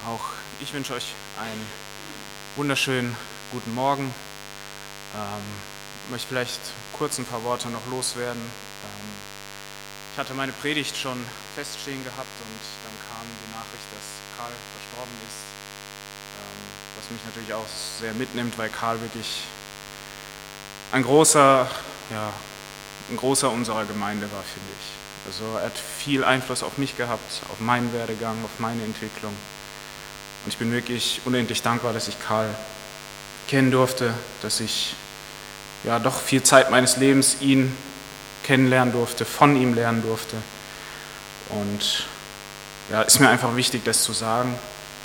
Auch ich wünsche euch einen wunderschönen guten Morgen. Möchte vielleicht kurz ein paar Worte noch loswerden. Ich hatte meine Predigt schon feststehen gehabt und dann kam die Nachricht, dass Karl verstorben ist, was mich natürlich auch sehr mitnimmt, weil Karl wirklich ein großer unserer Gemeinde war, finde ich. Also er hat viel Einfluss auf mich gehabt, auf meinen Werdegang, auf meine Entwicklung. Und ich bin wirklich unendlich dankbar, dass ich Karl kennen durfte, dass ich doch viel Zeit meines Lebens ihn kennenlernen durfte, von ihm lernen durfte. Und ist mir einfach wichtig, das zu sagen.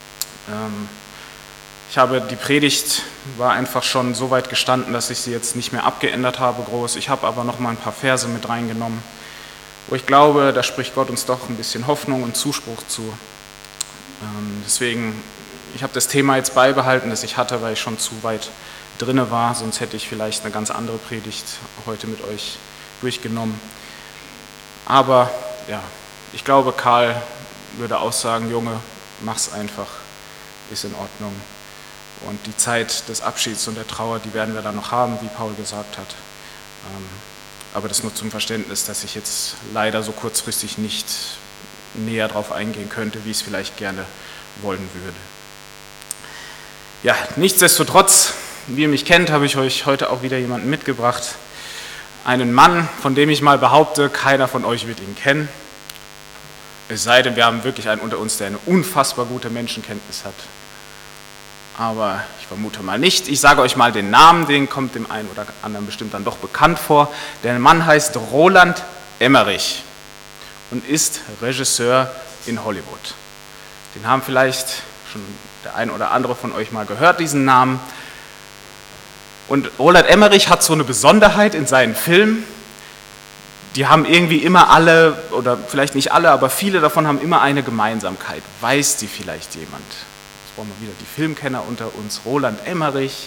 Die Predigt war einfach schon so weit gestanden, dass ich sie jetzt nicht mehr abgeändert habe groß. Ich habe aber noch mal ein paar Verse mit reingenommen, wo ich glaube, da spricht Gott uns doch ein bisschen Hoffnung und Zuspruch zu. Deswegen, ich habe das Thema jetzt beibehalten, das ich hatte, weil ich schon zu weit drinne war, sonst hätte ich vielleicht eine ganz andere Predigt heute mit euch durchgenommen. Aber ich glaube, Karl würde auch sagen, Junge, mach's einfach, ist in Ordnung. Und die Zeit des Abschieds und der Trauer, die werden wir dann noch haben, wie Paul gesagt hat. Aber das nur zum Verständnis, dass ich jetzt leider so kurzfristig nicht näher darauf eingehen könnte, wie ich es vielleicht gerne wollen würde. Ja, nichtsdestotrotz, wie ihr mich kennt, habe ich euch heute auch wieder jemanden mitgebracht. Einen Mann, von dem ich mal behaupte, keiner von euch wird ihn kennen. Es sei denn, wir haben wirklich einen unter uns, der eine unfassbar gute Menschenkenntnis hat. Aber ich vermute mal nicht. Ich sage euch mal den Namen, den kommt dem einen oder anderen bestimmt dann doch bekannt vor. Der Mann heißt Roland Emmerich und ist Regisseur in Hollywood. Den haben vielleicht schon der ein oder andere von euch mal gehört, diesen Namen. Und Roland Emmerich hat so eine Besonderheit in seinen Filmen. Die haben irgendwie immer alle, oder vielleicht nicht alle, aber viele davon haben immer eine Gemeinsamkeit. Weiß die vielleicht jemand? Jetzt brauchen wir wieder die Filmkenner unter uns. Roland Emmerich.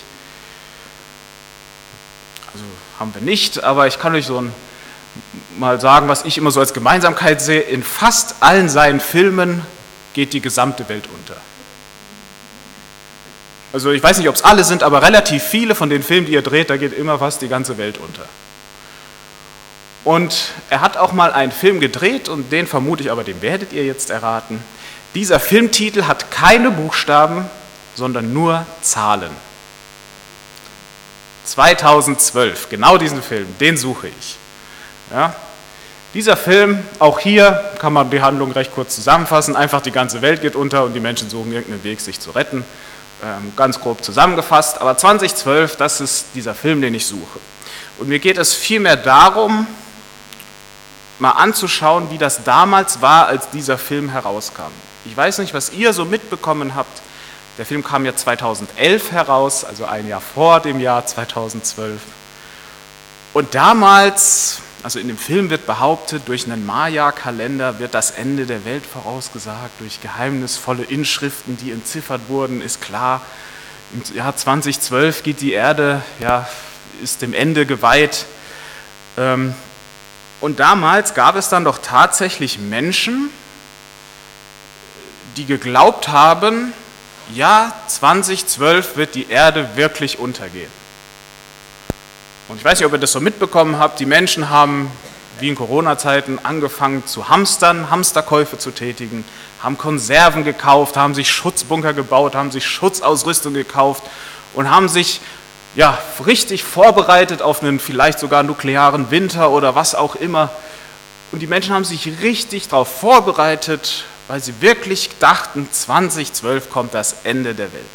Also haben wir nicht, aber ich kann euch mal sagen, was ich immer so als Gemeinsamkeit sehe. In fast allen seinen Filmen geht die gesamte Welt unter. Also ich weiß nicht, ob es alle sind, aber relativ viele von den Filmen, die er dreht, da geht immer fast die ganze Welt unter. Und er hat auch mal einen Film gedreht und den vermute ich, aber den werdet ihr jetzt erraten. Dieser Filmtitel hat keine Buchstaben, sondern nur Zahlen. 2012, genau diesen Film, den suche ich. Ja. Dieser Film, auch hier kann man die Handlung recht kurz zusammenfassen, einfach die ganze Welt geht unter und die Menschen suchen irgendeinen Weg, sich zu retten. Ganz grob zusammengefasst, aber 2012, das ist dieser Film, den ich suche. Und mir geht es vielmehr darum, mal anzuschauen, wie das damals war, als dieser Film herauskam. Ich weiß nicht, was ihr so mitbekommen habt. Der Film kam ja 2011 heraus, also ein Jahr vor dem Jahr 2012. Und damals, also in dem Film wird behauptet, durch einen Maya-Kalender wird das Ende der Welt vorausgesagt, durch geheimnisvolle Inschriften, die entziffert wurden, ist klar, im Jahr 2012 geht die Erde, ist dem Ende geweiht. Und damals gab es dann doch tatsächlich Menschen, die geglaubt haben, 2012 wird die Erde wirklich untergehen. Und ich weiß nicht, ob ihr das so mitbekommen habt, die Menschen haben, wie in Corona-Zeiten, angefangen zu hamstern, Hamsterkäufe zu tätigen, haben Konserven gekauft, haben sich Schutzbunker gebaut, haben sich Schutzausrüstung gekauft und haben sich richtig vorbereitet auf einen vielleicht sogar nuklearen Winter oder was auch immer. Und die Menschen haben sich richtig darauf vorbereitet, weil sie wirklich dachten, 2012 kommt das Ende der Welt.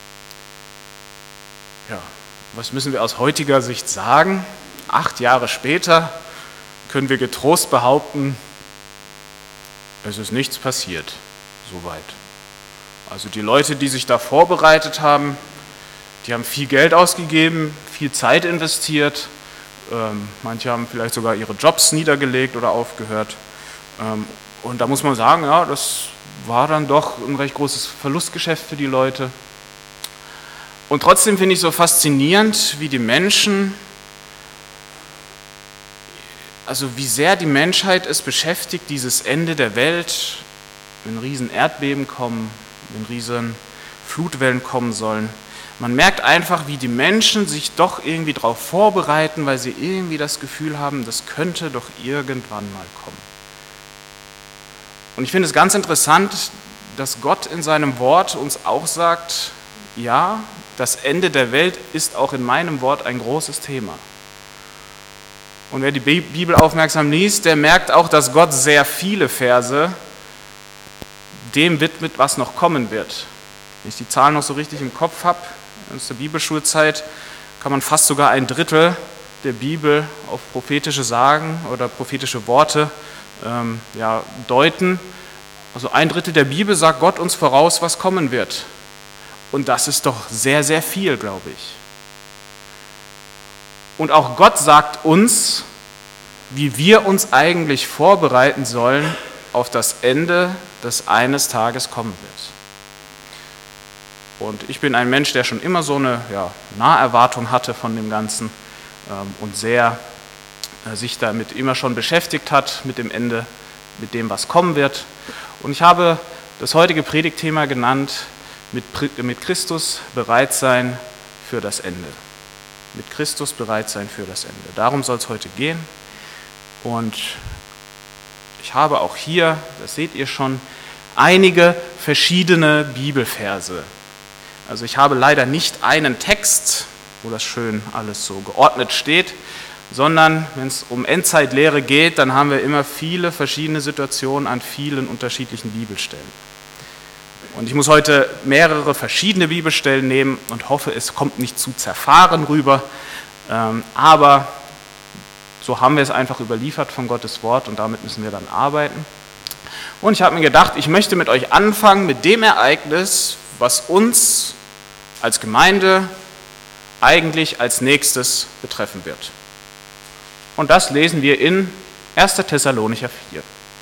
Ja, was müssen wir aus heutiger Sicht sagen? 8 Jahre später können wir getrost behaupten, es ist nichts passiert, soweit. Also die Leute, die sich da vorbereitet haben, die haben viel Geld ausgegeben, viel Zeit investiert, manche haben vielleicht sogar ihre Jobs niedergelegt oder aufgehört. Und da muss man sagen, das war dann doch ein recht großes Verlustgeschäft für die Leute. Und trotzdem finde ich so faszinierend, wie die Menschen, also wie sehr die Menschheit es beschäftigt, dieses Ende der Welt, wenn riesen Erdbeben kommen, wenn riesen Flutwellen kommen sollen. Man merkt einfach, wie die Menschen sich doch irgendwie darauf vorbereiten, weil sie irgendwie das Gefühl haben, das könnte doch irgendwann mal kommen. Und ich finde es ganz interessant, dass Gott in seinem Wort uns auch sagt, ja, das Ende der Welt ist auch in meinem Wort ein großes Thema. Und wer die Bibel aufmerksam liest, der merkt auch, dass Gott sehr viele Verse dem widmet, was noch kommen wird. Wenn ich die Zahlen noch so richtig im Kopf habe, aus der Bibelschulzeit, kann man fast sogar ein Drittel der Bibel auf prophetische Sagen oder prophetische Worte deuten. Also ein Drittel der Bibel sagt Gott uns voraus, was kommen wird. Und das ist doch sehr, sehr viel, glaube ich. Und auch Gott sagt uns, wie wir uns eigentlich vorbereiten sollen auf das Ende, das eines Tages kommen wird. Und ich bin ein Mensch, der schon immer so eine Naherwartung hatte von dem Ganzen und sehr sich damit immer schon beschäftigt hat, mit dem Ende, mit dem, was kommen wird. Und ich habe das heutige Predigtthema genannt, mit Christus bereit sein für das Ende. Mit Christus bereit sein für das Ende. Darum soll es heute gehen. Und ich habe auch hier, das seht ihr schon, einige verschiedene Bibelverse. Also ich habe leider nicht einen Text, wo das schön alles so geordnet steht, sondern wenn es um Endzeitlehre geht, dann haben wir immer viele verschiedene Situationen an vielen unterschiedlichen Bibelstellen. Und ich muss heute mehrere verschiedene Bibelstellen nehmen und hoffe, es kommt nicht zu zerfahren rüber, aber so haben wir es einfach überliefert von Gottes Wort und damit müssen wir dann arbeiten. Und ich habe mir gedacht, ich möchte mit euch anfangen mit dem Ereignis, was uns als Gemeinde eigentlich als nächstes betreffen wird. Und das lesen wir in 1. Thessalonicher 4.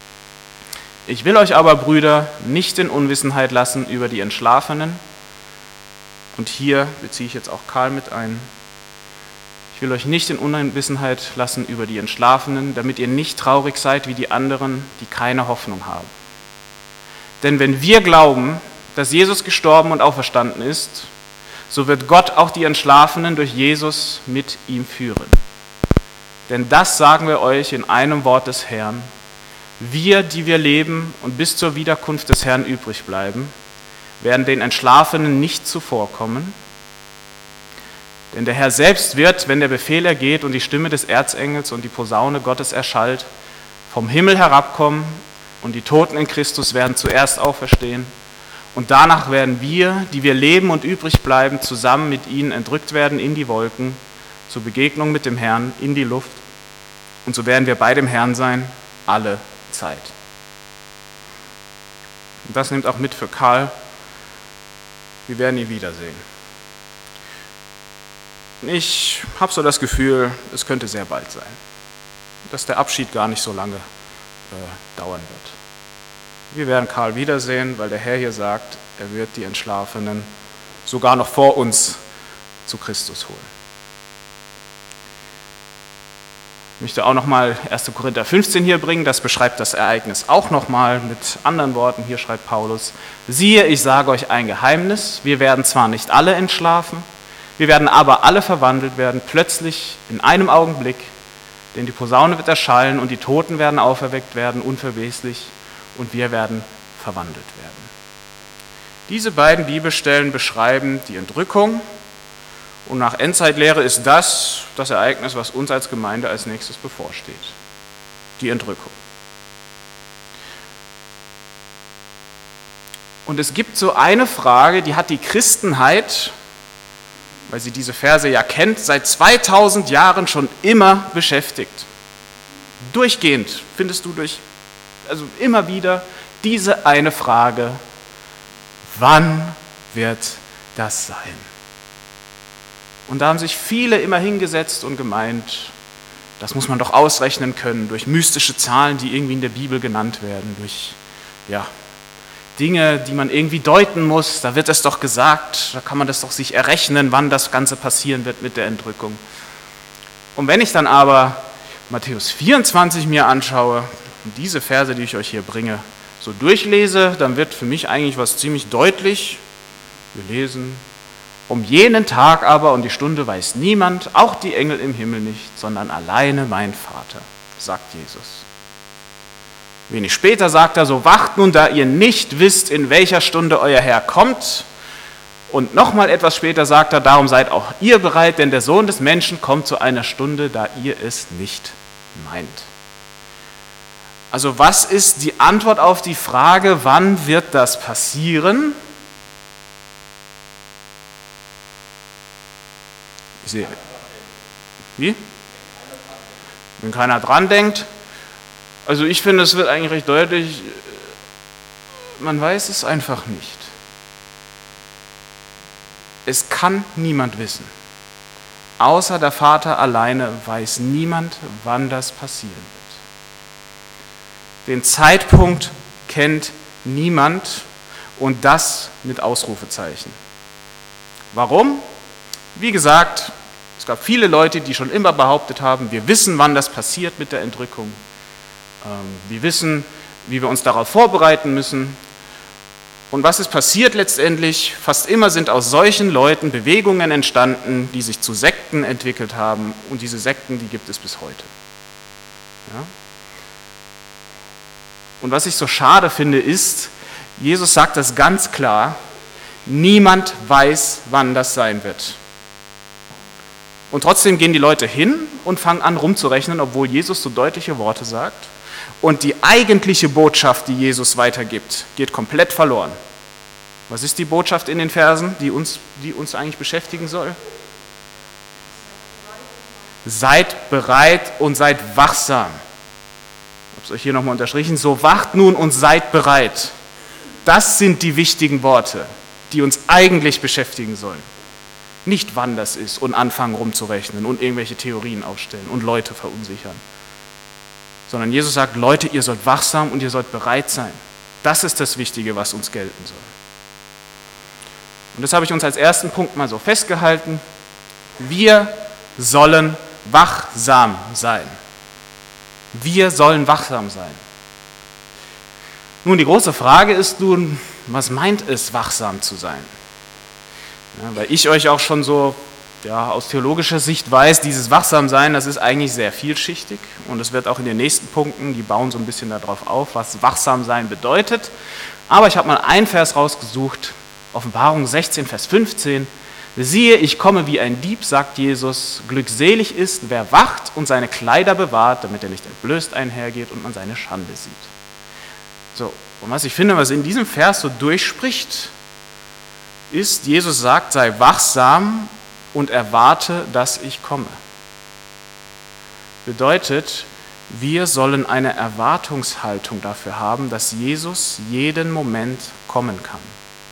Ich will euch aber, Brüder, nicht in Unwissenheit lassen über die Entschlafenen. Und hier beziehe ich jetzt auch Karl mit ein. Ich will euch nicht in Unwissenheit lassen über die Entschlafenen, damit ihr nicht traurig seid wie die anderen, die keine Hoffnung haben. Denn wenn wir glauben, dass Jesus gestorben und auferstanden ist, so wird Gott auch die Entschlafenen durch Jesus mit ihm führen. Denn das sagen wir euch in einem Wort des Herrn: Wir, die wir leben und bis zur Wiederkunft des Herrn übrig bleiben, werden den Entschlafenen nicht zuvorkommen. Denn der Herr selbst wird, wenn der Befehl ergeht und die Stimme des Erzengels und die Posaune Gottes erschallt, vom Himmel herabkommen, und die Toten in Christus werden zuerst auferstehen. Und danach werden wir, die wir leben und übrig bleiben, zusammen mit ihnen entrückt werden in die Wolken, zur Begegnung mit dem Herrn in die Luft. Und so werden wir bei dem Herrn sein, alle Zeit. Und das nimmt auch mit für Karl. Wir werden ihn wiedersehen. Ich habe so das Gefühl, es könnte sehr bald sein, dass der Abschied gar nicht so lange dauern wird. Wir werden Karl wiedersehen, weil der Herr hier sagt, er wird die Entschlafenen sogar noch vor uns zu Christus holen. Ich möchte auch nochmal 1. Korinther 15 hier bringen, das beschreibt das Ereignis auch nochmal mit anderen Worten. Hier schreibt Paulus: Siehe, ich sage euch ein Geheimnis, wir werden zwar nicht alle entschlafen, wir werden aber alle verwandelt werden, plötzlich in einem Augenblick, denn die Posaune wird erschallen und die Toten werden auferweckt werden, unverweslich, und wir werden verwandelt werden. Diese beiden Bibelstellen beschreiben die Entrückung, und nach Endzeitlehre ist das Ereignis, was uns als Gemeinde als nächstes bevorsteht. Die Entrückung. Und es gibt so eine Frage, die hat die Christenheit, weil sie diese Verse ja kennt, seit 2000 Jahren schon immer beschäftigt. Durchgehend findest du immer wieder diese eine Frage: Wann wird das sein? Und da haben sich viele immer hingesetzt und gemeint, das muss man doch ausrechnen können durch mystische Zahlen, die irgendwie in der Bibel genannt werden, durch Dinge, die man irgendwie deuten muss. Da wird es doch gesagt, da kann man das doch sich errechnen, wann das Ganze passieren wird mit der Entrückung. Und wenn ich dann aber Matthäus 24 mir anschaue, und diese Verse, die ich euch hier bringe, so durchlese, dann wird für mich eigentlich was ziemlich deutlich. Wir lesen: Um jenen Tag aber und die Stunde weiß niemand, auch die Engel im Himmel nicht, sondern alleine mein Vater, sagt Jesus. Wenig später sagt er: So wacht nun, da ihr nicht wisst, in welcher Stunde euer Herr kommt. Und nochmal etwas später sagt er: Darum seid auch ihr bereit, denn der Sohn des Menschen kommt zu einer Stunde, da ihr es nicht meint. Also was ist die Antwort auf die Frage, wann wird das passieren? Ich sehe. Wie? Wenn keiner dran denkt. Also ich finde, es wird eigentlich recht deutlich, man weiß es einfach nicht. Es kann niemand wissen. Außer der Vater alleine weiß niemand, wann das passieren wird. Den Zeitpunkt kennt niemand, und das mit Ausrufezeichen. Warum? Wie gesagt, es gab viele Leute, die schon immer behauptet haben, wir wissen, wann das passiert mit der Entrückung. Wir wissen, wie wir uns darauf vorbereiten müssen. Und was ist passiert letztendlich? Fast immer sind aus solchen Leuten Bewegungen entstanden, die sich zu Sekten entwickelt haben. Und diese Sekten, die gibt es bis heute. Ja? Und was ich so schade finde, ist, Jesus sagt das ganz klar: Niemand weiß, wann das sein wird. Und trotzdem gehen die Leute hin und fangen an rumzurechnen, obwohl Jesus so deutliche Worte sagt. Und die eigentliche Botschaft, die Jesus weitergibt, geht komplett verloren. Was ist die Botschaft in den Versen, die uns eigentlich beschäftigen soll? Seid bereit und seid wachsam. Ich habe es euch hier nochmal unterstrichen. So wacht nun und seid bereit. Das sind die wichtigen Worte, die uns eigentlich beschäftigen sollen. Nicht wann das ist und anfangen rumzurechnen und irgendwelche Theorien aufstellen und Leute verunsichern. Sondern Jesus sagt: Leute, ihr sollt wachsam und ihr sollt bereit sein. Das ist das Wichtige, was uns gelten soll. Und das habe ich uns als ersten Punkt mal so festgehalten. Wir sollen wachsam sein. Wir sollen wachsam sein. Nun, die große Frage ist nun, was meint es, wachsam zu sein? Ja, weil ich euch auch schon so aus theologischer Sicht weiß, dieses Wachsamsein, das ist eigentlich sehr vielschichtig, und es wird auch in den nächsten Punkten, die bauen so ein bisschen darauf auf, was Wachsamsein bedeutet. Aber ich habe mal einen Vers rausgesucht, Offenbarung 16, Vers 15. Siehe, ich komme wie ein Dieb, sagt Jesus, glückselig ist, wer wacht und seine Kleider bewahrt, damit er nicht entblößt einhergeht und man seine Schande sieht. So, und was ich finde, was in diesem Vers so durchspricht, ist, Jesus sagt, sei wachsam und erwarte, dass ich komme. Bedeutet, wir sollen eine Erwartungshaltung dafür haben, dass Jesus jeden Moment kommen kann.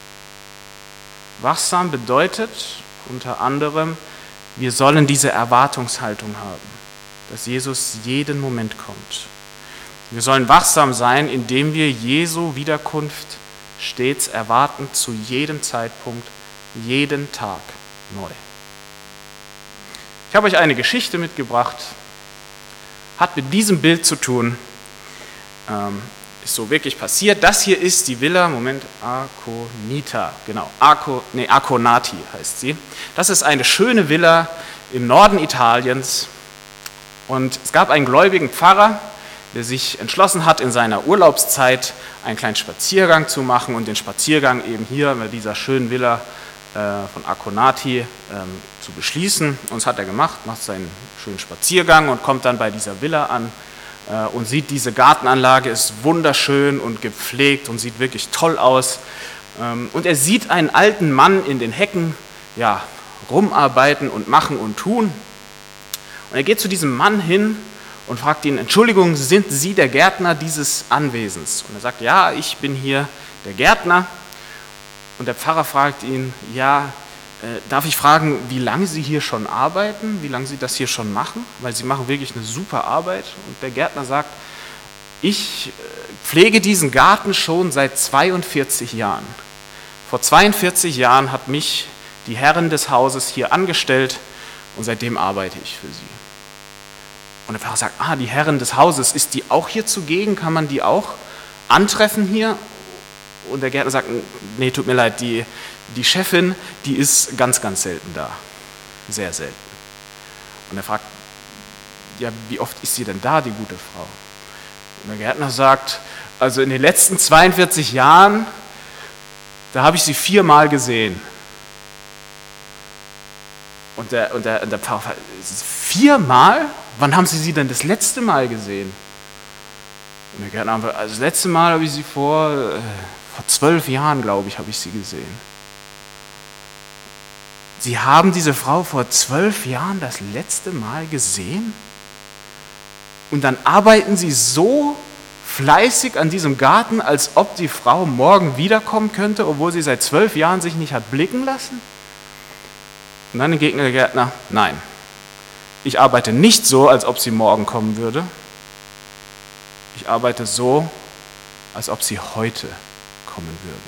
Wachsam bedeutet unter anderem, wir sollen diese Erwartungshaltung haben, dass Jesus jeden Moment kommt. Wir sollen wachsam sein, indem wir Jesu Wiederkunft stets erwarten, zu jedem Zeitpunkt, jeden Tag neu. Ich habe euch eine Geschichte mitgebracht, hat mit diesem Bild zu tun, ist so wirklich passiert. Das hier ist die Villa, Aconita, genau, Aconati heißt sie. Das ist eine schöne Villa im Norden Italiens, und es gab einen gläubigen Pfarrer, der sich entschlossen hat, in seiner Urlaubszeit einen kleinen Spaziergang zu machen und den Spaziergang eben hier bei dieser schönen Villa von Aconati zu beschließen. Und das hat er gemacht, macht seinen schönen Spaziergang und kommt dann bei dieser Villa an und sieht, diese Gartenanlage ist wunderschön und gepflegt und sieht wirklich toll aus. Und er sieht einen alten Mann in den Hecken rumarbeiten und machen und tun. Und er geht zu diesem Mann hin und fragt ihn: Entschuldigung, sind Sie der Gärtner dieses Anwesens? Und er sagt: Ja, ich bin hier der Gärtner. Und der Pfarrer fragt ihn: Ja, darf ich fragen, wie lange Sie hier schon arbeiten, wie lange Sie das hier schon machen? Weil Sie machen wirklich eine super Arbeit. Und der Gärtner sagt: Ich pflege diesen Garten schon seit 42 Jahren. Vor 42 Jahren hat mich die Herrin des Hauses hier angestellt und seitdem arbeite ich für sie. Und der Pfarrer sagt: Die Herrin des Hauses, ist die auch hier zugegen? Kann man die auch antreffen hier und der Gärtner sagt, nee, tut mir leid, die Chefin, die ist ganz, ganz selten da. Sehr selten. Und er fragt, ja, wie oft ist sie denn da, die gute Frau? Und der Gärtner sagt, also in den letzten 42 Jahren, da habe ich sie 4-mal gesehen. Und der Pfarrer fragt, 4-mal? Wann haben Sie denn das letzte Mal gesehen? Und der Gärtner antwortet, also das letzte Mal habe ich sie vor 12 Jahren, glaube ich, habe ich sie gesehen. Sie haben diese Frau vor 12 Jahren das letzte Mal gesehen? Und dann arbeiten Sie so fleißig an diesem Garten, als ob die Frau morgen wiederkommen könnte, obwohl sie seit 12 Jahren sich nicht hat blicken lassen? Und dann entgegnet der Gärtner, nein, ich arbeite nicht so, als ob sie morgen kommen würde. Ich arbeite so, als ob sie heute kommen würde.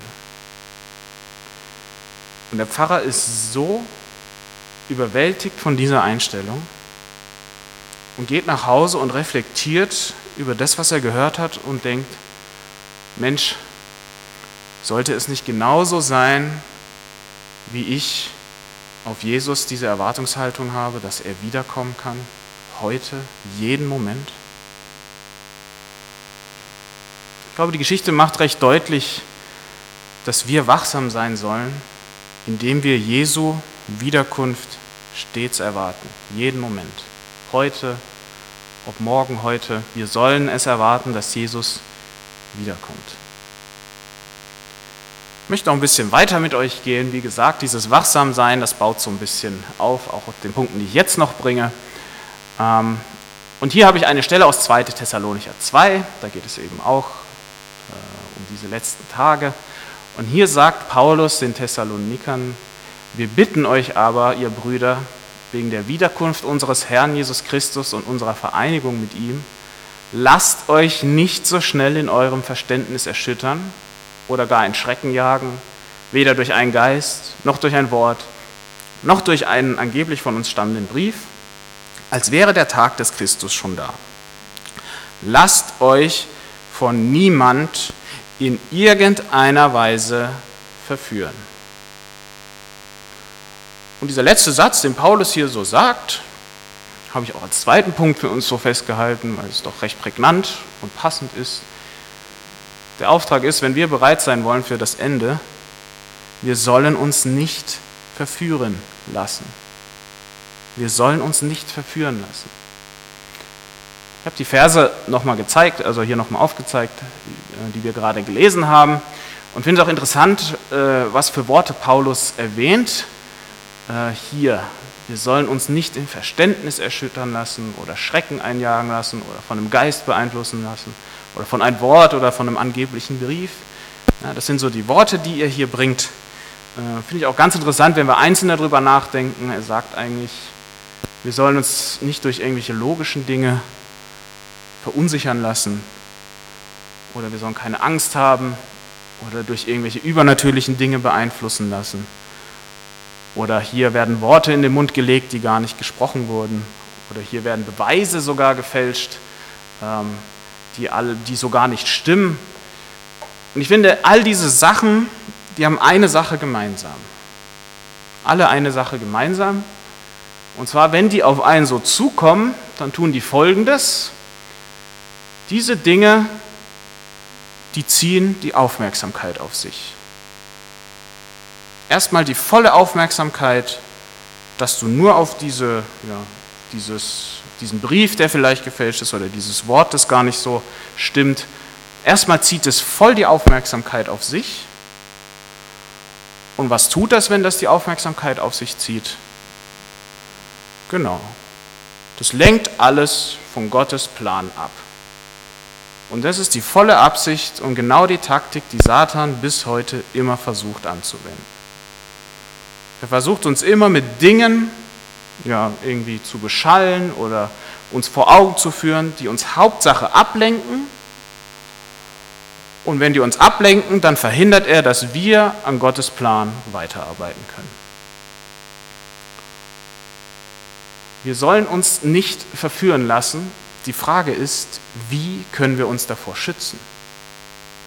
Und der Pfarrer ist so überwältigt von dieser Einstellung und geht nach Hause und reflektiert über das, was er gehört hat und denkt, Mensch, sollte es nicht genauso sein, wie ich auf Jesus diese Erwartungshaltung habe, dass er wiederkommen kann, heute, jeden Moment? Ich glaube, die Geschichte macht recht deutlich, dass wir wachsam sein sollen, indem wir Jesu Wiederkunft stets erwarten, jeden Moment, heute, ob morgen, heute. Wir sollen es erwarten, dass Jesus wiederkommt. Ich möchte noch ein bisschen weiter mit euch gehen. Wie gesagt, dieses Wachsamsein, das baut so ein bisschen auf, auch auf den Punkten, die ich jetzt noch bringe. Und hier habe ich eine Stelle aus 2. Thessalonicher 2, da geht es eben auch um diese letzten Tage. Und hier sagt Paulus den Thessalonikern, wir bitten euch aber, ihr Brüder, wegen der Wiederkunft unseres Herrn Jesus Christus und unserer Vereinigung mit ihm, lasst euch nicht so schnell in eurem Verständnis erschüttern oder gar in Schrecken jagen, weder durch einen Geist, noch durch ein Wort, noch durch einen angeblich von uns stammenden Brief, als wäre der Tag des Christus schon da. Lasst euch von niemand in irgendeiner Weise verführen. Und dieser letzte Satz, den Paulus hier so sagt, habe ich auch als zweiten Punkt für uns so festgehalten, weil es doch recht prägnant und passend ist. Der Auftrag ist, wenn wir bereit sein wollen für das Ende, wir sollen uns nicht verführen lassen. Wir sollen uns nicht verführen lassen. Ich habe die Verse nochmal gezeigt, also hier nochmal aufgezeigt, die wir gerade gelesen haben. Und finde es auch interessant, was für Worte Paulus erwähnt. Hier, wir sollen uns nicht im Verständnis erschüttern lassen oder Schrecken einjagen lassen oder von einem Geist beeinflussen lassen oder von einem Wort oder von einem angeblichen Brief. Ja, das sind so die Worte, die er hier bringt. Finde ich auch ganz interessant, wenn wir einzeln darüber nachdenken. Er sagt eigentlich, wir sollen uns nicht durch irgendwelche logischen Dinge verunsichern lassen oder wir sollen keine Angst haben oder durch irgendwelche übernatürlichen Dinge beeinflussen lassen. Oder hier werden Worte in den Mund gelegt, die gar nicht gesprochen wurden. Oder hier werden Beweise sogar gefälscht, die so gar nicht stimmen. Und ich finde, all diese Sachen, die haben eine Sache gemeinsam. Alle eine Sache gemeinsam. Und zwar, wenn die auf einen so zukommen, dann tun die Folgendes. Diese Dinge, die ziehen die Aufmerksamkeit auf sich. Erstmal die volle Aufmerksamkeit, dass du nur auf diesen Brief, der vielleicht gefälscht ist, oder dieses Wort, das gar nicht so stimmt, erstmal zieht es voll die Aufmerksamkeit auf sich. Und was tut das, wenn das die Aufmerksamkeit auf sich zieht? Genau, das lenkt alles von Gottes Plan ab. Und das ist die volle Absicht und genau die Taktik, die Satan bis heute immer versucht anzuwenden. Er versucht uns immer mit Dingen irgendwie zu beschallen oder uns vor Augen zu führen, die uns Hauptsache ablenken. Und wenn die uns ablenken, dann verhindert er, dass wir an Gottes Plan weiterarbeiten können. Wir sollen uns nicht verführen lassen. Die Frage ist, wie können wir uns davor schützen?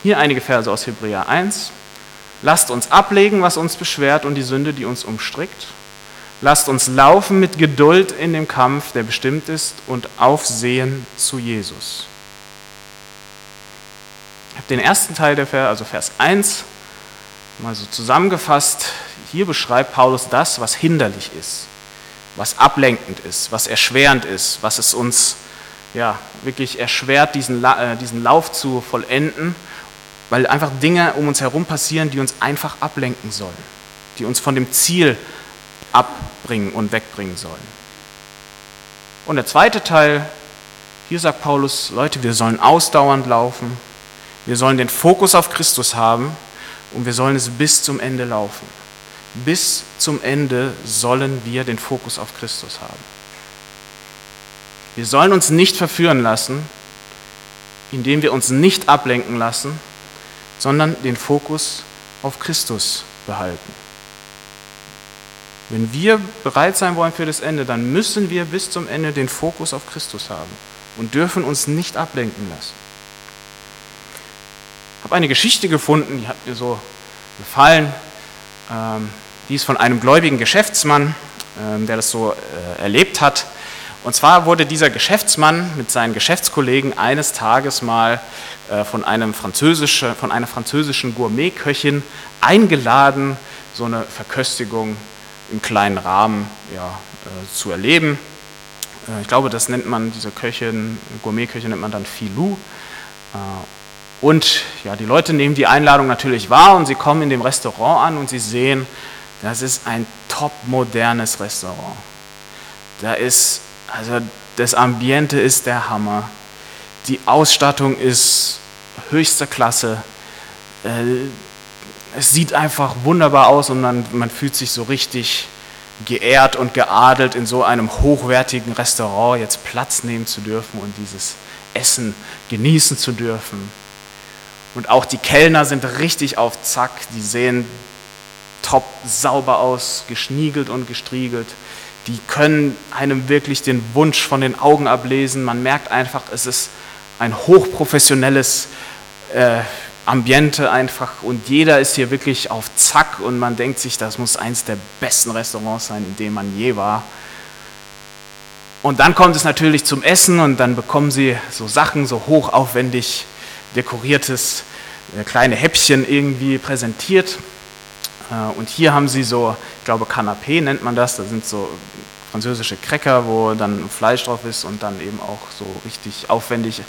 Hier einige Verse aus Hebräer 1. Lasst uns ablegen, was uns beschwert und die Sünde, die uns umstrickt. Lasst uns laufen mit Geduld in dem Kampf, der bestimmt ist, und aufsehen zu Jesus. Ich habe den ersten Teil der Verse, also Vers 1, mal so zusammengefasst. Hier beschreibt Paulus das, was hinderlich ist, was ablenkend ist, was erschwerend ist, was es uns wirklich erschwert, diesen Lauf zu vollenden, weil einfach Dinge um uns herum passieren, die uns einfach ablenken sollen, die uns von dem Ziel abbringen und wegbringen sollen. Und der zweite Teil, hier sagt Paulus, Leute, wir sollen ausdauernd laufen, wir sollen den Fokus auf Christus haben und wir sollen es bis zum Ende laufen. Bis zum Ende sollen wir den Fokus auf Christus haben. Wir sollen uns nicht verführen lassen, indem wir uns nicht ablenken lassen, sondern den Fokus auf Christus behalten. Wenn wir bereit sein wollen für das Ende, dann müssen wir bis zum Ende den Fokus auf Christus haben und dürfen uns nicht ablenken lassen. Ich habe eine Geschichte gefunden, die hat mir so gefallen. Die ist von einem gläubigen Geschäftsmann, der das so erlebt hat. Und zwar wurde dieser Geschäftsmann mit seinen Geschäftskollegen eines Tages mal von einer französischen Gourmetköchin eingeladen, so eine Verköstigung im kleinen Rahmen zu erleben. Ich glaube, das nennt man, diese Gourmetköchin nennt man dann Filou. Und die Leute nehmen die Einladung natürlich wahr und sie kommen in dem Restaurant an und sie sehen, das ist ein top modernes Restaurant. Das Ambiente ist der Hammer. Die Ausstattung ist höchster Klasse. Es sieht einfach wunderbar aus und man fühlt sich so richtig geehrt und geadelt, in so einem hochwertigen Restaurant jetzt Platz nehmen zu dürfen und dieses Essen genießen zu dürfen. Und auch die Kellner sind richtig auf Zack, die sehen top sauber aus, geschniegelt und gestriegelt. Die können einem wirklich den Wunsch von den Augen ablesen. Man merkt einfach, es ist ein hochprofessionelles Ambiente einfach und jeder ist hier wirklich auf Zack und man denkt sich, das muss eins der besten Restaurants sein, in dem man je war. Und dann kommt es natürlich zum Essen und dann bekommen sie so Sachen, so hochaufwendig dekoriertes kleine Häppchen irgendwie präsentiert. Und hier haben sie so, ich glaube Canapé nennt man das, da sind so französische Cracker, wo dann Fleisch drauf ist und dann eben auch so richtig aufwendig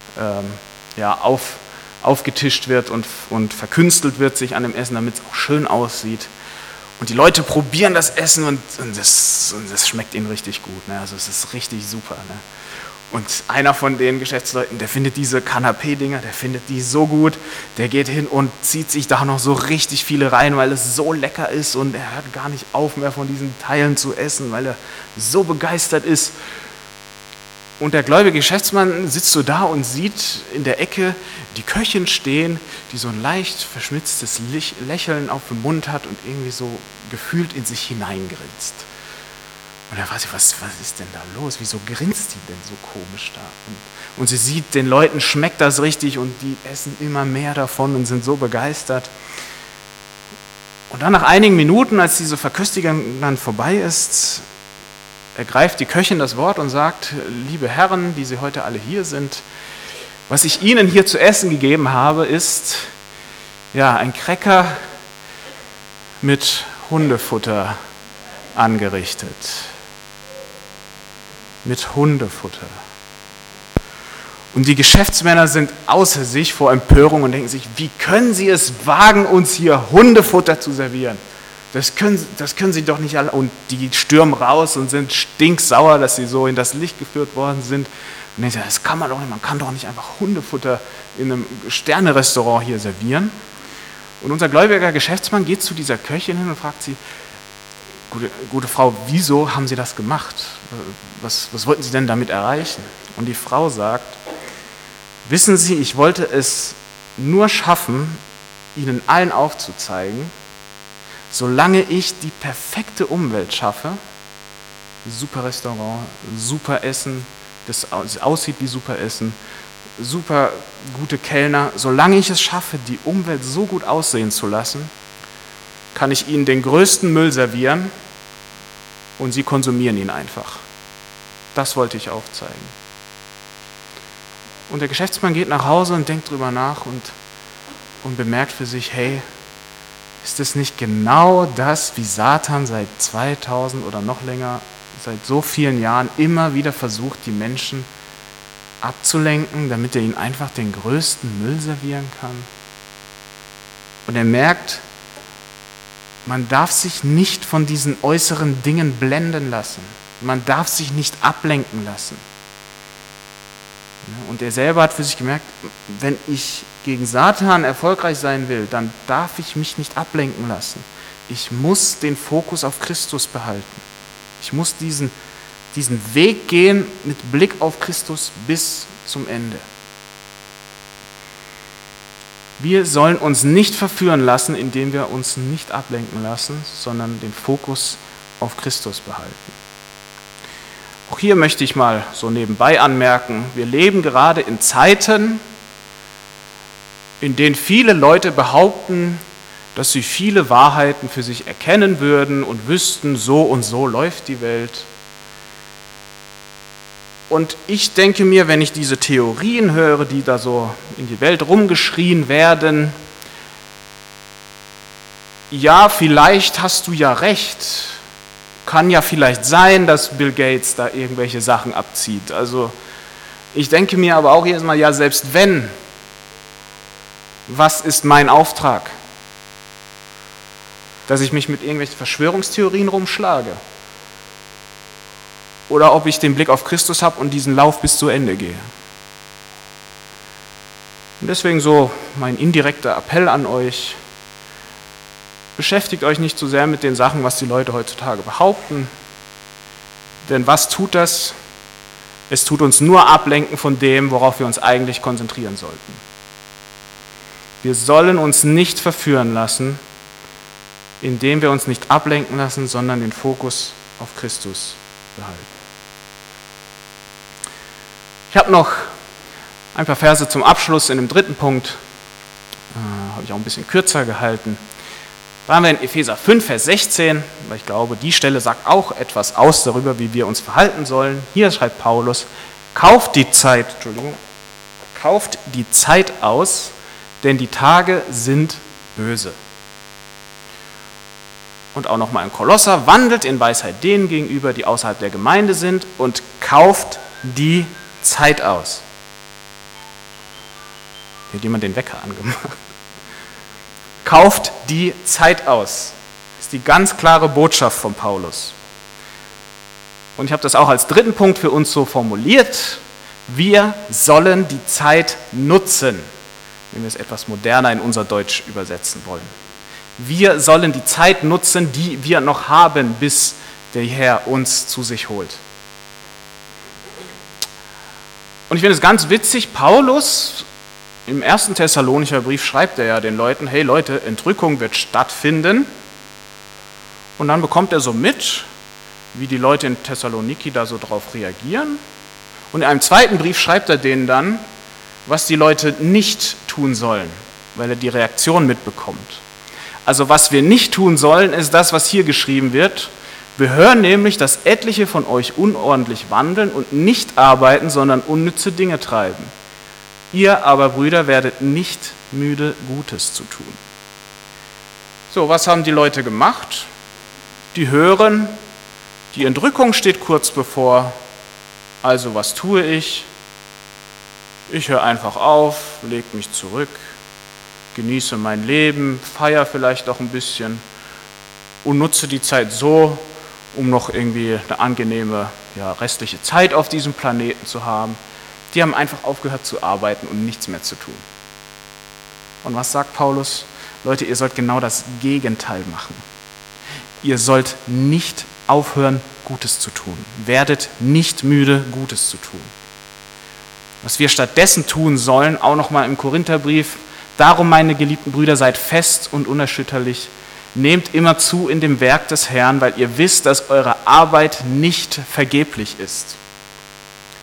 aufgetischt wird und verkünstelt wird sich an dem Essen, damit es auch schön aussieht. Und die Leute probieren das Essen und das schmeckt ihnen richtig gut. Ne? Also es ist richtig super. Ne? Und einer von den Geschäftsleuten, der findet diese Canapé-Dinger, der findet die so gut, der geht hin und zieht sich da noch so richtig viele rein, weil es so lecker ist und er hört gar nicht auf mehr von diesen Teilen zu essen, weil er so begeistert ist. Und der gläubige Geschäftsmann sitzt so da und sieht in der Ecke die Köchin stehen, die so ein leicht verschmitztes Lächeln auf dem Mund hat und irgendwie so gefühlt in sich hineingrinst. Und er fragt sich, was ist denn da los? Wieso grinst die denn so komisch da? Und sie sieht, den Leuten schmeckt das richtig und die essen immer mehr davon und sind so begeistert. Und dann nach einigen Minuten, als diese Verköstigung dann vorbei ist, ergreift die Köchin das Wort und sagt, liebe Herren, die Sie heute alle hier sind, was ich Ihnen hier zu essen gegeben habe, ist ein Cracker mit Hundefutter angerichtet. Mit Hundefutter. Und die Geschäftsmänner sind außer sich vor Empörung und denken sich, wie können Sie es wagen, uns hier Hundefutter zu servieren? Das können Sie doch nicht alle. Und die stürmen raus und sind stinksauer, dass sie so in das Licht geführt worden sind. Und denken, das kann man doch nicht, man kann doch nicht einfach Hundefutter in einem Sterne-Restaurant hier servieren. Und unser gläubiger Geschäftsmann geht zu dieser Köchin hin und fragt sie, gute Frau, wieso haben Sie das gemacht? Was wollten Sie denn damit erreichen? Und die Frau sagt, wissen Sie, ich wollte es nur schaffen, Ihnen allen aufzuzeigen, solange ich die perfekte Umwelt schaffe, super Restaurant, super Essen, das aussieht wie super Essen super gute Kellner, solange ich es schaffe, die Umwelt so gut aussehen zu lassen, kann ich ihnen den größten Müll servieren und sie konsumieren ihn einfach. Das wollte ich aufzeigen. Und der Geschäftsmann geht nach Hause und denkt drüber nach und bemerkt für sich, hey, ist es nicht genau das, wie Satan seit 2000 oder noch länger, seit so vielen Jahren immer wieder versucht, die Menschen abzulenken, damit er ihnen einfach den größten Müll servieren kann? Und er merkt, man darf sich nicht von diesen äußeren Dingen blenden lassen. Man darf sich nicht ablenken lassen. Und er selber hat für sich gemerkt, wenn ich gegen Satan erfolgreich sein will, dann darf ich mich nicht ablenken lassen. Ich muss den Fokus auf Christus behalten. Ich muss diesen Weg gehen mit Blick auf Christus bis zum Ende. Wir sollen uns nicht verführen lassen, indem wir uns nicht ablenken lassen, sondern den Fokus auf Christus behalten. Auch hier möchte ich mal so nebenbei anmerken, wir leben gerade in Zeiten, in denen viele Leute behaupten, dass sie viele Wahrheiten für sich erkennen würden und wüssten, so und so läuft die Welt. Und ich denke mir, wenn ich diese Theorien höre, die da so in die Welt rumgeschrien werden, ja, vielleicht hast du ja recht. Kann ja vielleicht sein, dass Bill Gates da irgendwelche Sachen abzieht. Also ich denke mir aber auch jedes Mal, ja, selbst wenn, was ist mein Auftrag? Dass ich mich mit irgendwelchen Verschwörungstheorien rumschlage? Oder ob ich den Blick auf Christus habe und diesen Lauf bis zu Ende gehe. Und deswegen so mein indirekter Appell an euch, beschäftigt euch nicht so sehr mit den Sachen, was die Leute heutzutage behaupten, denn was tut das? Es tut uns nur ablenken von dem, worauf wir uns eigentlich konzentrieren sollten. Wir sollen uns nicht verführen lassen, indem wir uns nicht ablenken lassen, sondern den Fokus auf Christus behalten. Ich habe noch ein paar Verse zum Abschluss in dem dritten Punkt, habe ich auch ein bisschen kürzer gehalten. Da haben wir in Epheser 5, Vers 16, weil ich glaube, die Stelle sagt auch etwas aus darüber, wie wir uns verhalten sollen. Hier schreibt Paulus, kauft die Zeit aus, denn die Tage sind böse. Und auch nochmal in Kolosser, wandelt in Weisheit denen gegenüber, die außerhalb der Gemeinde sind, und kauft die Zeit aus. Hier hat jemand den Wecker angemacht. Kauft die Zeit aus. Das ist die ganz klare Botschaft von Paulus. Und ich habe das auch als dritten Punkt für uns so formuliert. Wir sollen die Zeit nutzen, wenn wir es etwas moderner in unser Deutsch übersetzen wollen. Wir sollen die Zeit nutzen, die wir noch haben, bis der Herr uns zu sich holt. Und ich finde es ganz witzig, Paulus im 1. Thessalonicher Brief schreibt er ja den Leuten, hey Leute, Entrückung wird stattfinden. Und dann bekommt er so mit, wie die Leute in Thessaloniki da so drauf reagieren. Und in einem zweiten Brief schreibt er denen dann, was die Leute nicht tun sollen, weil er die Reaktion mitbekommt. Also was wir nicht tun sollen, ist das, was hier geschrieben wird. Wir hören nämlich, dass etliche von euch unordentlich wandeln und nicht arbeiten, sondern unnütze Dinge treiben. Ihr aber, Brüder, werdet nicht müde, Gutes zu tun. So, was haben die Leute gemacht? Die hören, die Entrückung steht kurz bevor. Also was tue ich? Ich höre einfach auf, lege mich zurück, genieße mein Leben, feiere vielleicht auch ein bisschen und nutze die Zeit so, um noch irgendwie eine angenehme restliche Zeit auf diesem Planeten zu haben. Die haben einfach aufgehört zu arbeiten und nichts mehr zu tun. Und was sagt Paulus? Leute, ihr sollt genau das Gegenteil machen. Ihr sollt nicht aufhören, Gutes zu tun. Werdet nicht müde, Gutes zu tun. Was wir stattdessen tun sollen, auch nochmal im Korintherbrief, darum, meine geliebten Brüder, seid fest und unerschütterlich, nehmt immer zu in dem Werk des Herrn, weil ihr wisst, dass eure Arbeit nicht vergeblich ist.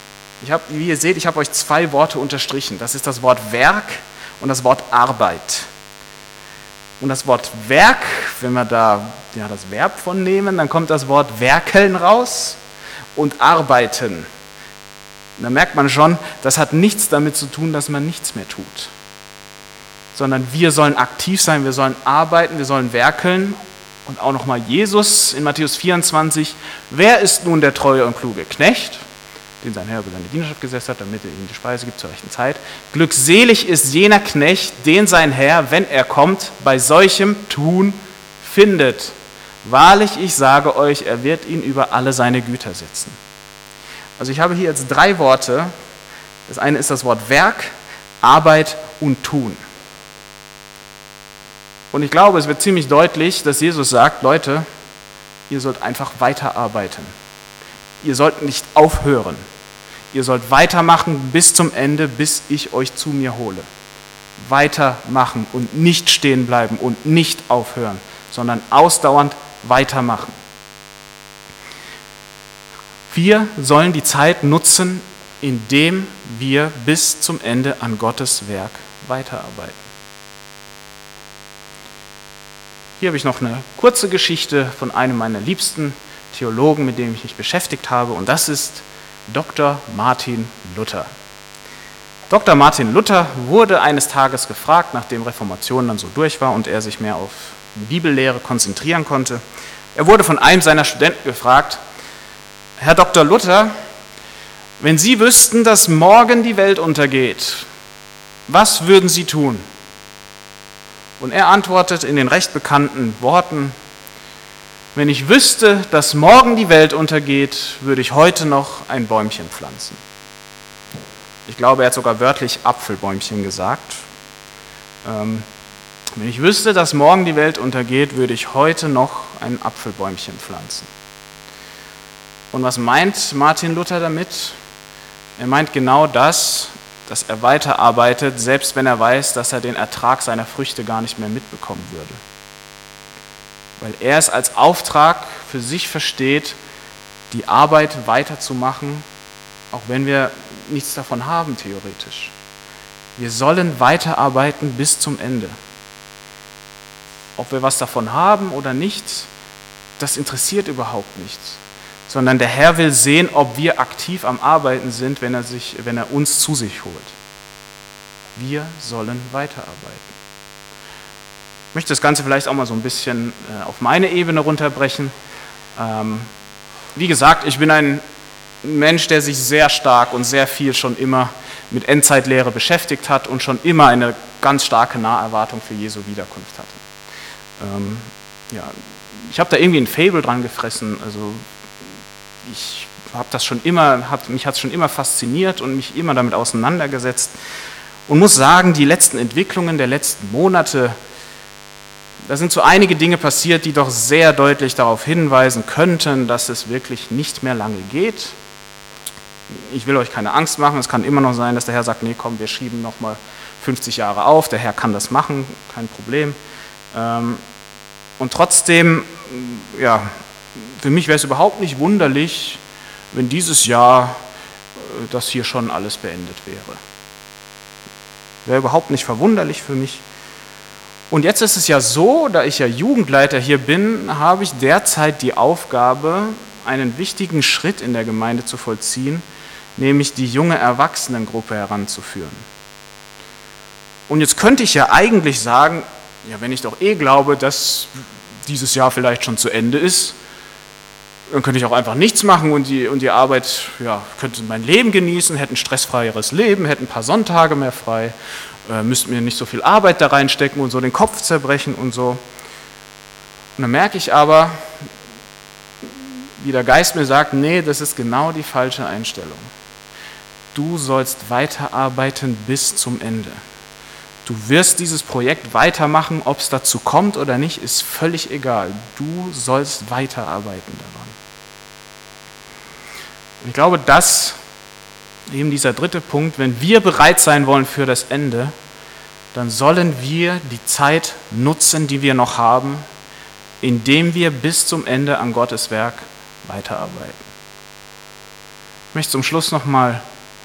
Wie ihr seht, ich habe euch 2 Worte unterstrichen. Das ist das Wort Werk und das Wort Arbeit. Und das Wort Werk, wenn wir da das Verb von nehmen, dann kommt das Wort werkeln raus und arbeiten. Da merkt man schon, das hat nichts damit zu tun, dass man nichts mehr tut. Sondern wir sollen aktiv sein, wir sollen arbeiten, wir sollen werkeln. Und auch nochmal Jesus in Matthäus 24, wer ist nun der treue und kluge Knecht, den sein Herr über seine Dienerschaft gesetzt hat, damit er ihm die Speise gibt zur rechten Zeit. Glückselig ist jener Knecht, den sein Herr, wenn er kommt, bei solchem Tun findet. Wahrlich, ich sage euch, er wird ihn über alle seine Güter setzen. Also ich habe hier jetzt 3 Worte. Das eine ist das Wort Werk, Arbeit und Tun. Und ich glaube, es wird ziemlich deutlich, dass Jesus sagt, Leute, ihr sollt einfach weiterarbeiten. Ihr sollt nicht aufhören. Ihr sollt weitermachen bis zum Ende, bis ich euch zu mir hole. Weitermachen und nicht stehen bleiben und nicht aufhören, sondern ausdauernd weitermachen. Wir sollen die Zeit nutzen, indem wir bis zum Ende an Gottes Werk weiterarbeiten. Hier habe ich noch eine kurze Geschichte von einem meiner liebsten Theologen, mit dem ich mich beschäftigt habe, und das ist Dr. Martin Luther. Dr. Martin Luther wurde eines Tages gefragt, nachdem Reformation dann so durch war und er sich mehr auf die Bibellehre konzentrieren konnte. Er wurde von einem seiner Studenten gefragt: Herr Dr. Luther, wenn Sie wüssten, dass morgen die Welt untergeht, was würden Sie tun? Und er antwortet in den recht bekannten Worten: Wenn ich wüsste, dass morgen die Welt untergeht, würde ich heute noch ein Bäumchen pflanzen. Ich glaube, er hat sogar wörtlich Apfelbäumchen gesagt. Wenn ich wüsste, dass morgen die Welt untergeht, würde ich heute noch ein Apfelbäumchen pflanzen. Und was meint Martin Luther damit? Er meint genau das, dass er weiterarbeitet, selbst wenn er weiß, dass er den Ertrag seiner Früchte gar nicht mehr mitbekommen würde. Weil er es als Auftrag für sich versteht, die Arbeit weiterzumachen, auch wenn wir nichts davon haben, theoretisch. Wir sollen weiterarbeiten bis zum Ende. Ob wir was davon haben oder nicht, das interessiert überhaupt nichts. Sondern der Herr will sehen, ob wir aktiv am Arbeiten sind, wenn er uns zu sich holt. Wir sollen weiterarbeiten. Ich möchte das Ganze vielleicht auch mal so ein bisschen auf meine Ebene runterbrechen. Wie gesagt, ich bin ein Mensch, der sich sehr stark und sehr viel schon immer mit Endzeitlehre beschäftigt hat und schon immer eine ganz starke Naherwartung für Jesu Wiederkunft hatte. Ich habe da irgendwie ein Faible dran gefressen. Also ich habe das schon immer, mich hat es schon immer fasziniert und mich immer damit auseinandergesetzt und muss sagen, die letzten Entwicklungen der letzten Monate, da sind so einige Dinge passiert, die doch sehr deutlich darauf hinweisen könnten, dass es wirklich nicht mehr lange geht. Ich will euch keine Angst machen, es kann immer noch sein, dass der Herr sagt, nee, komm, wir schieben nochmal 50 Jahre auf, der Herr kann das machen, kein Problem. Und trotzdem, für mich wäre es überhaupt nicht wunderlich, wenn dieses Jahr das hier schon alles beendet wäre. Wäre überhaupt nicht verwunderlich für mich. Und jetzt ist es ja so, da ich ja Jugendleiter hier bin, habe ich derzeit die Aufgabe, einen wichtigen Schritt in der Gemeinde zu vollziehen, nämlich die junge Erwachsenengruppe heranzuführen. Und jetzt könnte ich ja eigentlich sagen, ja, wenn ich doch glaube, dass dieses Jahr vielleicht schon zu Ende ist, dann könnte ich auch einfach nichts machen und die Arbeit, könnte mein Leben genießen, hätte ein stressfreieres Leben, hätte ein paar Sonntage mehr frei, müsste mir nicht so viel Arbeit da reinstecken und so den Kopf zerbrechen und so. Und dann merke ich aber, wie der Geist mir sagt, nee, das ist genau die falsche Einstellung. Du sollst weiterarbeiten bis zum Ende. Du wirst dieses Projekt weitermachen, ob es dazu kommt oder nicht, ist völlig egal. Du sollst weiterarbeiten daran. Und ich glaube, das, eben dieser 3. Punkt, wenn wir bereit sein wollen für das Ende, dann sollen wir die Zeit nutzen, die wir noch haben, indem wir bis zum Ende an Gottes Werk weiterarbeiten. Ich möchte zum Schluss nochmal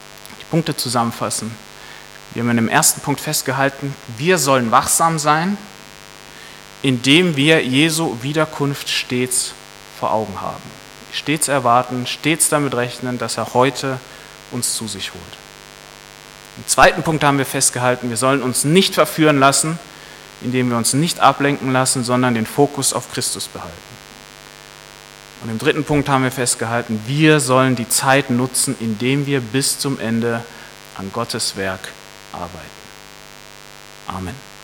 Punkte zusammenfassen. Wir haben in dem ersten Punkt festgehalten, wir sollen wachsam sein, indem wir Jesu Wiederkunft stets vor Augen haben. Stets erwarten, stets damit rechnen, dass er heute uns zu sich holt. Im zweiten Punkt haben wir festgehalten, wir sollen uns nicht verführen lassen, indem wir uns nicht ablenken lassen, sondern den Fokus auf Christus behalten. Und im dritten Punkt haben wir festgehalten, wir sollen die Zeit nutzen, indem wir bis zum Ende an Gottes Werk arbeiten. Amen.